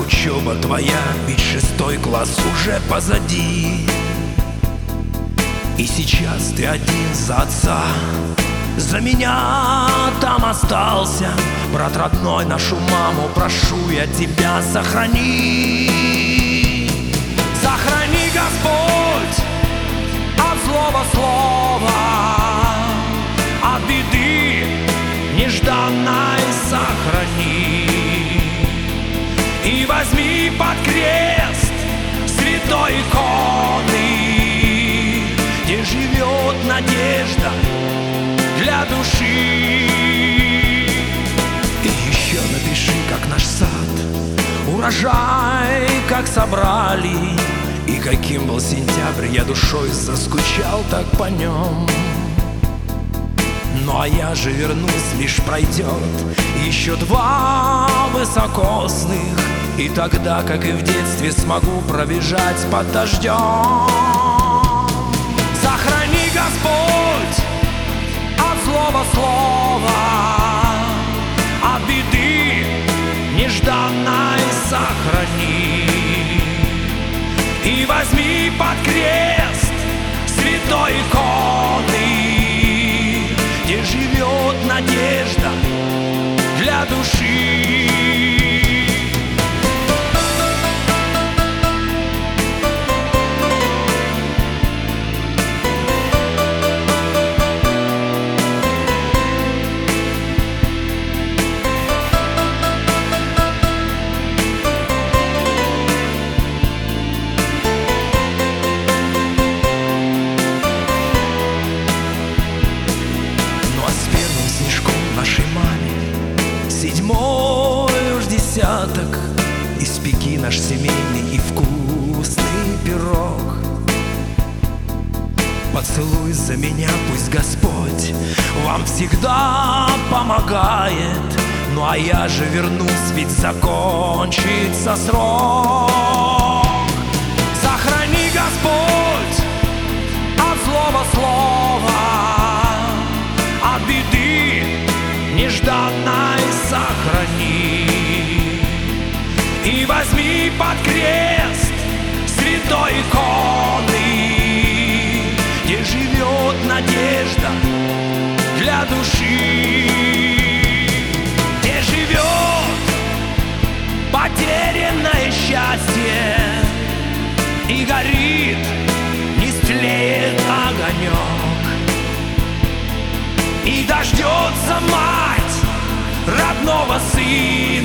учеба твоя, ведь 6 класс уже позади. И сейчас ты один за отца, за меня там остался. Брат родной, нашу маму прошу я тебя, сохрани. Сохрани, Господь, от злого слова, от беды нежданной сохрани. И возьми под крест святой иконы, где живет надежда для души. И еще напиши, как наш сад, урожай, как собрали, и каким был сентябрь, я душой заскучал так по нем. Ну а я же вернусь, лишь пройдет еще 2 высокосных, и тогда, как и в детстве, смогу пробежать под дождем. Сохрани, Господь, от злого слова, от беды нежданной сохрани. И возьми под крест святой иконы, где живет надежда для души. Нашей маме 7-й уж десяток, испеки наш семейный и вкусный пирог. Поцелуй за меня, пусть Господь вам всегда помогает. Ну а я же вернусь, ведь закончится срок. Сохрани, Господь, от злого слова, от беды нежданной сохрани. И возьми под крест святой иконы, где живет надежда для души, где живет потерянное счастье, и горит, не стлеет огонек, и дождется мать родного сына.